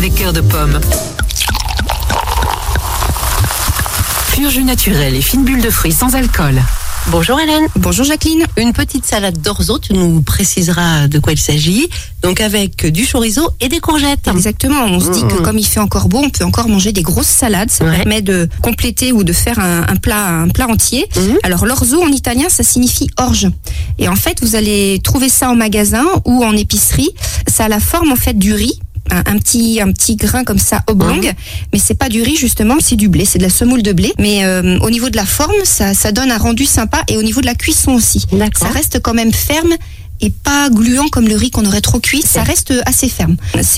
avec cœur de pomme. Pur jus naturel et fine bulle de fruits sans alcool. Bonjour Hélène. Bonjour Jacqueline. Une petite salade d'orzo, tu nous préciseras de quoi il s'agit. Donc avec du chorizo et des courgettes. Exactement, on se dit que comme il fait encore beau, on peut encore manger des grosses salades. Ça permet de compléter ou de faire un plat entier. Alors l'orzo en italien, ça signifie orge. Et en fait, vous allez trouver ça en magasin ou en épicerie. Ça a la forme en fait du riz. Un petit grain comme ça oblong, mais c'est pas du riz justement, c'est du blé, c'est de la semoule de blé. Mais au niveau de la forme, ça donne un rendu sympa et au niveau de la cuisson aussi. Ça reste quand même ferme et pas gluant comme le riz qu'on aurait trop cuit. Ça reste assez ferme.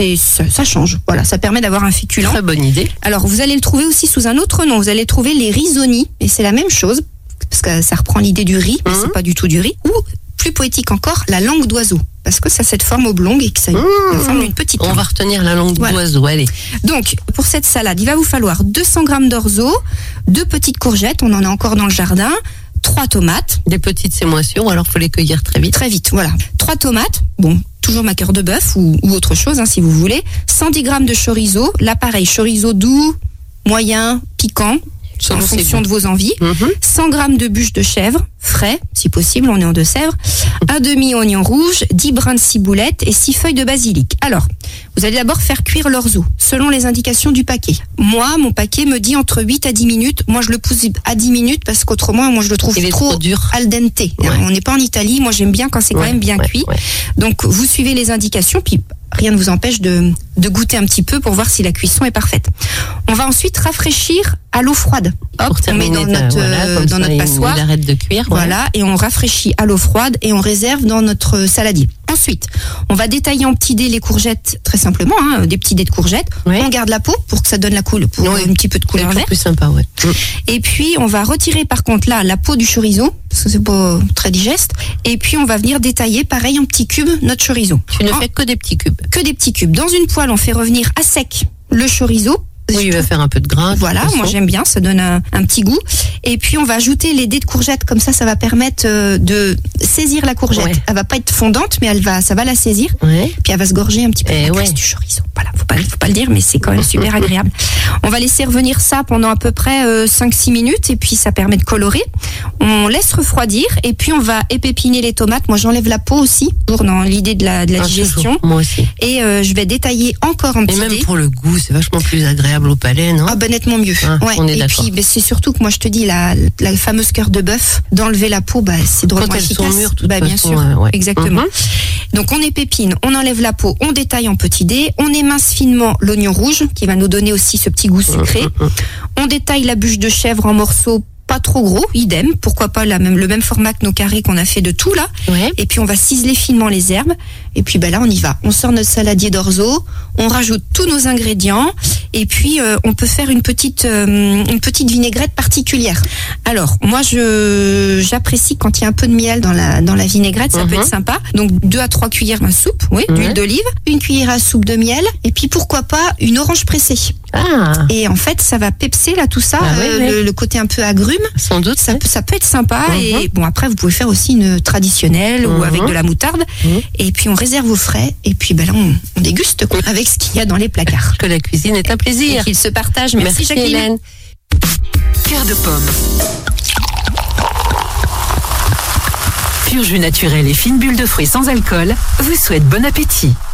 Ça change. Voilà, ça permet d'avoir un féculent. Très bonne idée. Alors vous allez le trouver aussi sous un autre nom. Vous allez trouver les risoni et c'est la même chose parce que ça reprend l'idée du riz, mais c'est pas du tout du riz. Ou plus poétique encore, la langue d'oiseau. Parce que ça a cette forme oblongue et que ça a la forme d'une petite langue. On va retenir la langue d'oiseau, allez. Donc, pour cette salade, il va vous falloir 200 grammes d'orzo, 2 petites courgettes, on en a encore dans le jardin, 3 tomates. Des petites, c'est moins sûr, ou alors faut les cueillir très vite. Très vite, voilà. 3 tomates, bon, toujours ma cœur de bœuf ou autre chose, si vous voulez. 110 grammes de chorizo, là pareil, chorizo doux, moyen, piquant, en fonction de vos envies. 100 grammes de bûches de chèvre, frais, si possible, on est en Deux-Sèvres. Un demi-oignon rouge, 10 brins de ciboulette et 6 feuilles de basilic. Alors, vous allez d'abord faire cuire l'orzo, selon les indications du paquet. Moi, mon paquet me dit entre 8 à 10 minutes. Moi, je le pousse à 10 minutes parce qu'autrement, moi, je le trouve trop dur. Al dente. On n'est pas en Italie. Moi, j'aime bien quand c'est quand même bien cuit. Donc, vous suivez les indications, puis rien ne vous empêche de goûter un petit peu pour voir si la cuisson est parfaite. On va ensuite rafraîchir à l'eau froide. Hop, on met dans notre passoire. Il arrête de cuire. Voilà, et on rafraîchit à l'eau froide et on réserve dans notre saladier. Ensuite, on va détailler en petits dés les courgettes, très simplement, des petits dés de courgettes. On garde la peau pour que ça donne la couleur, un petit peu de couleur verte. Plus sympa, Et puis, on va retirer par contre là la peau du chorizo, parce que c'est pas très digeste. Et puis, on va venir détailler, pareil, en petits cubes, notre chorizo. Tu ne fais que des petits cubes. Que des petits cubes. Dans une poêle, on fait revenir à sec le chorizo. Oui, il va faire un peu de gras. Voilà, moi j'aime bien, ça donne un petit goût. Et puis on va ajouter les dés de courgettes, comme ça va permettre de saisir la courgette. Elle va pas être fondante, mais ça va la saisir. Puis elle va se gorger un petit peu la graisse du chorizo. Voilà, faut pas le dire, mais c'est quand même super agréable. On va laisser revenir ça pendant à peu près 5-6 minutes, et puis ça permet de colorer. On laisse refroidir, et puis on va épépiner les tomates. Moi j'enlève la peau aussi, pour dans l'idée de la digestion. Toujours. Moi aussi. Et je vais détailler encore un petit dé. Et même pour le goût, c'est vachement plus agréable au palais, non? Ah ben nettement mieux. On est et puis c'est surtout que moi je te dis la fameuse cœur de bœuf, d'enlever la peau, c'est drôlement efficace. Quand elles sont mûres, toute bien façon, sûr, exactement. Donc on épépine, on enlève la peau, on détaille en petits dés, on émince finement l'oignon rouge qui va nous donner aussi ce petit goût sucré. On détaille la bûche de chèvre en morceaux pas trop gros, idem, pourquoi pas le même format que nos carrés qu'on a fait de tout là. Et puis on va ciseler finement les herbes. Et puis là on y va. On sort notre saladier d'orzo, on rajoute tous nos ingrédients et puis on peut faire une petite vinaigrette particulière. Alors moi j'apprécie quand il y a un peu de miel dans la vinaigrette, ça peut être sympa. Donc 2 à 3 cuillères à soupe, d'huile d'olive, 1 cuillère à soupe de miel et puis pourquoi pas une orange pressée. Et en fait ça va pepser là tout ça, le côté un peu agrume. Sans doute. Ça peut être sympa. Et bon, après, vous pouvez faire aussi une traditionnelle ou avec de la moutarde. Et puis, on réserve au frais. Et puis, là, on déguste avec ce qu'il y a dans les placards. Que la cuisine est un plaisir. Et qu'il se partage. Merci Jacqueline. Hélène. Cœur de pomme. Pur jus naturel et fine bulle de fruits sans alcool vous souhaite bon appétit.